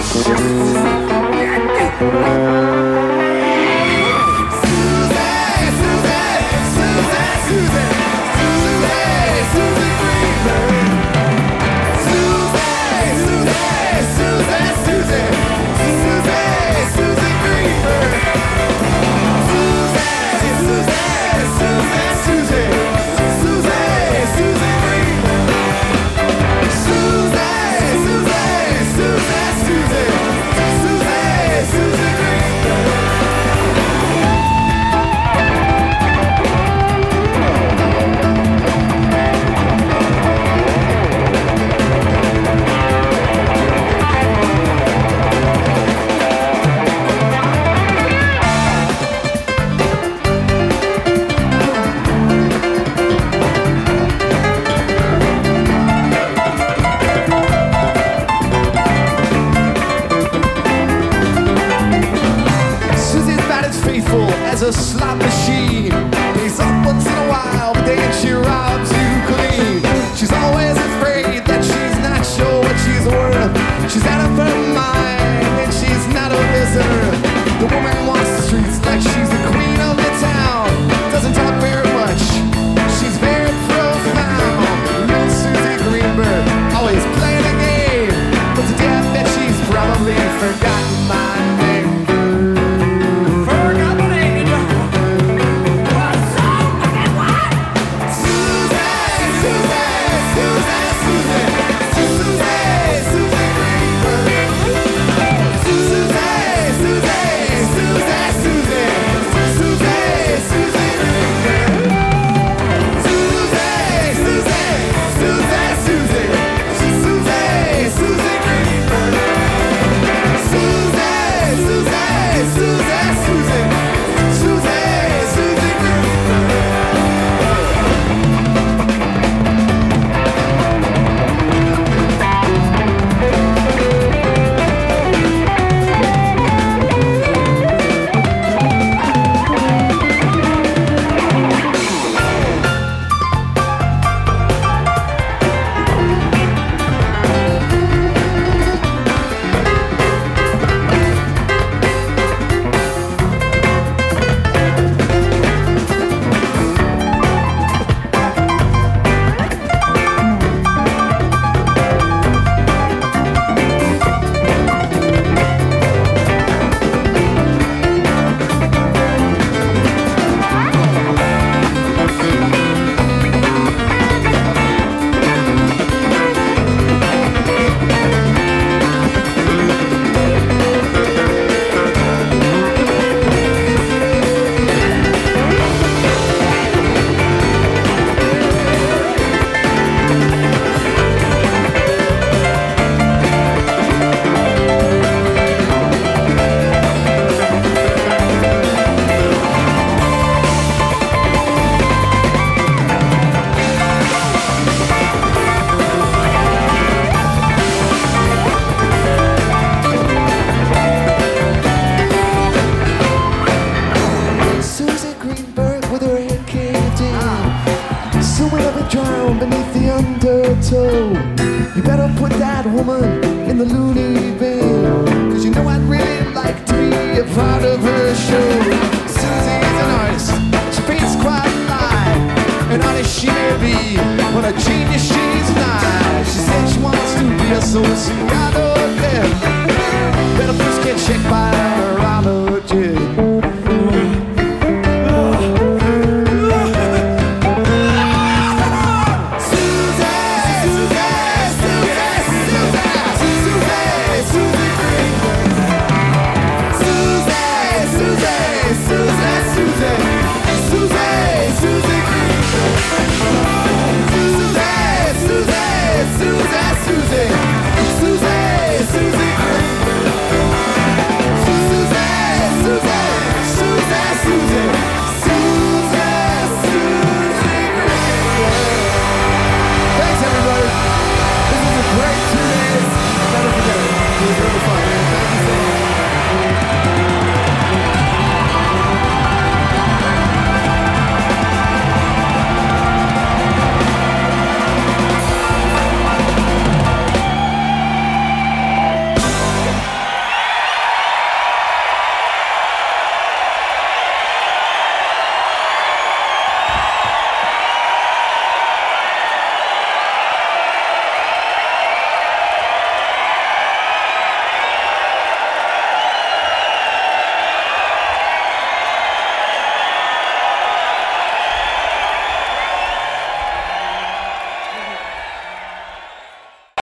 As a slot machine, pays up once in a while, but then she robs you clean. She's always afraid that she's not sure what she's worth. She's out of her mind and she's not of this earth. The woman walks the streets like she's the queen of the town. Doesn't talk very much, she's very profound. Little Susie Greenberg, always playing a game, but to death that she's probably forgotten my name. Beneath the undertow, you better put that woman in the loony bin, cause you know I'd really like to be a part of her show. Susie's an artist, she paints quite live, and honest she may be, but a genius she's not. She said she wants to be a sociologist.